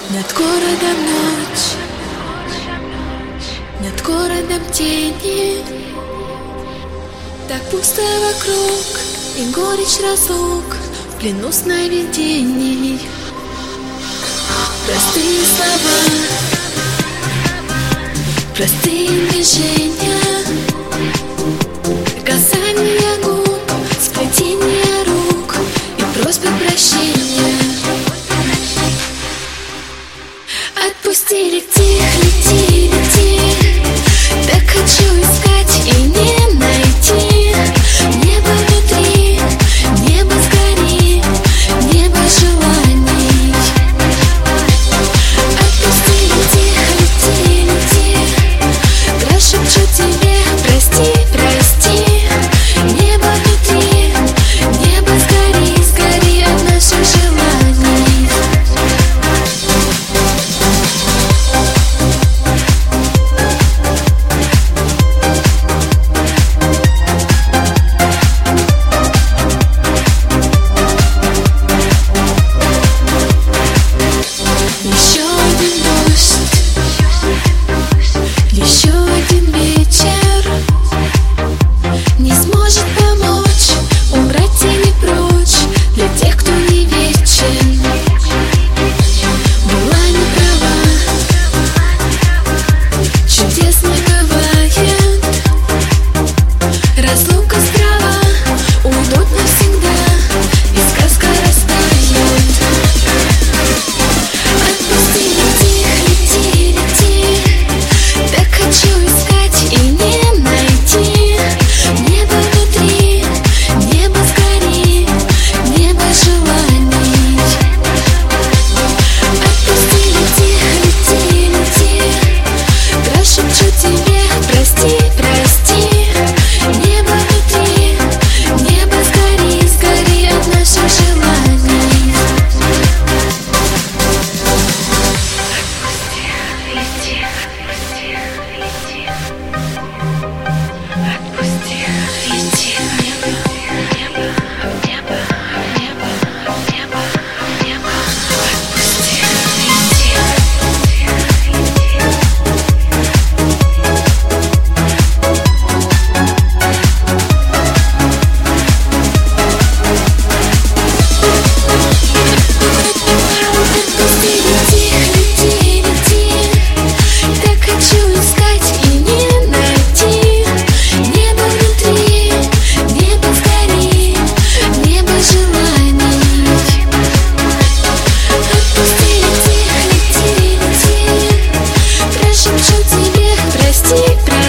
Над городом ночь, над городом тени. Так пусто вокруг и горечь разлук в плену сновидений. Простые слова, простые движения, касания губ, сплетение рук и просьбы прощения. Отпусти, лети, лети, лети. Так хочу искать и не найти. Небо внутри, небо сгори, небо желаний. Отпусти, лети, лети, лети. Прошепчу тебе, прости, прости. Небо внутри, небо сгори, сгори от наших желаний. Еще один вечер не сможет помочь убрать тени прочь для тех, кто не вечен. Была не права, чудес не бывает. Разлука страва уйдут навсегда, и сказка растает. Отпусти, лети, лети, лети. Так хочу искать и не найти. Небо внутри, небо сгори, небо желаний. Отпусти, лети, лети, лети. Прошепчу тебе, прости, прости. Небо внутри, небо сгори, сгори от наших желаний. Отпусти, лети, отпусти, лети, небо, небо, небо, небо, небо, небо. Отпусти, лети. Отпусти, лети, лети, лети. Так хочу искать и не найти. Небо внутри, небо сгори, небо желаний. Отпусти, лети, лети, лети. Прошепчу тебе, прости, прости.